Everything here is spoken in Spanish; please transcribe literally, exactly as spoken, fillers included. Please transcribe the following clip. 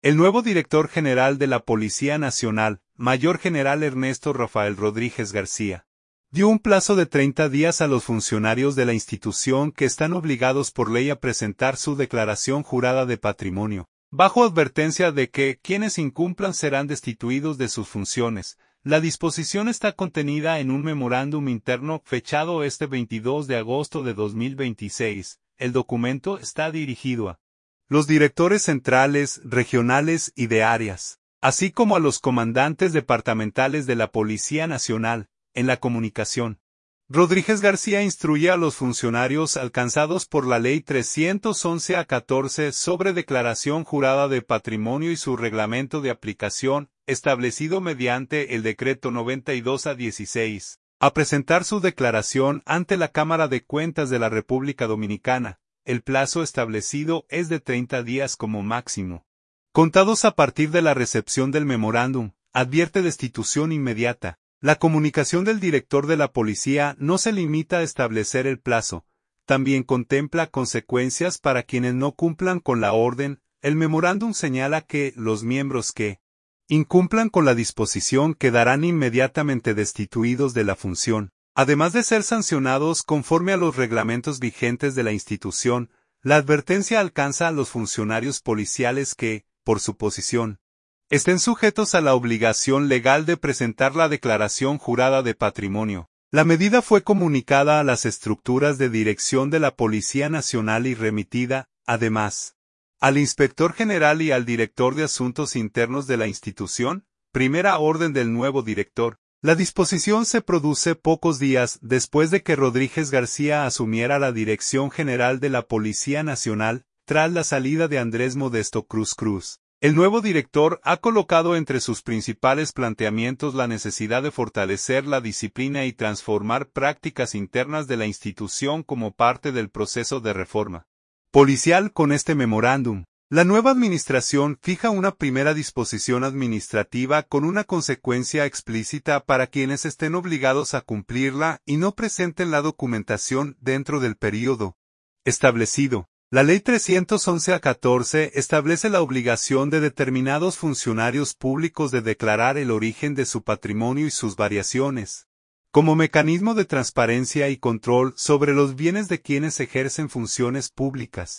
El nuevo director general de la Policía Nacional, Mayor General Ernesto Rafael Rodríguez García, dio un plazo de treinta días a los funcionarios de la institución que están obligados por ley a presentar su declaración jurada de patrimonio, bajo advertencia de que quienes incumplan serán destituidos de sus funciones. La disposición está contenida en un memorándum interno fechado este veintidós de agosto de dos mil veintiséis. El documento está dirigido a los directores centrales, regionales y de áreas, así como a los comandantes departamentales de la Policía Nacional. En la comunicación, Rodríguez García instruye a los funcionarios alcanzados por la Ley trescientos once a catorce sobre declaración jurada de patrimonio y su reglamento de aplicación, establecido mediante el Decreto noventa y dos a dieciséis, a presentar su declaración ante la Cámara de Cuentas de la República Dominicana. El plazo establecido es de treinta días como máximo, contados a partir de la recepción del memorándum. Advierte destitución inmediata. La comunicación del director de la policía no se limita a establecer el plazo, también contempla consecuencias para quienes no cumplan con la orden. El memorándum señala que los miembros que incumplan con la disposición quedarán inmediatamente destituidos de la función, además de ser sancionados conforme a los reglamentos vigentes de la institución. La advertencia alcanza a los funcionarios policiales que, por su posición, estén sujetos a la obligación legal de presentar la declaración jurada de patrimonio. La medida fue comunicada a las estructuras de dirección de la Policía Nacional y remitida, además, al Inspector General y al Director de Asuntos Internos de la institución. Primera orden del nuevo director. La disposición se produce pocos días después de que Rodríguez García asumiera la Dirección General de la Policía Nacional, tras la salida de Andrés Modesto Cruz Cruz. El nuevo director ha colocado entre sus principales planteamientos la necesidad de fortalecer la disciplina y transformar prácticas internas de la institución como parte del proceso de reforma policial. Con este memorándum, la nueva administración fija una primera disposición administrativa con una consecuencia explícita para quienes estén obligados a cumplirla y no presenten la documentación dentro del período establecido. La Ley trescientos once a catorce establece la obligación de determinados funcionarios públicos de declarar el origen de su patrimonio y sus variaciones, como mecanismo de transparencia y control sobre los bienes de quienes ejercen funciones públicas.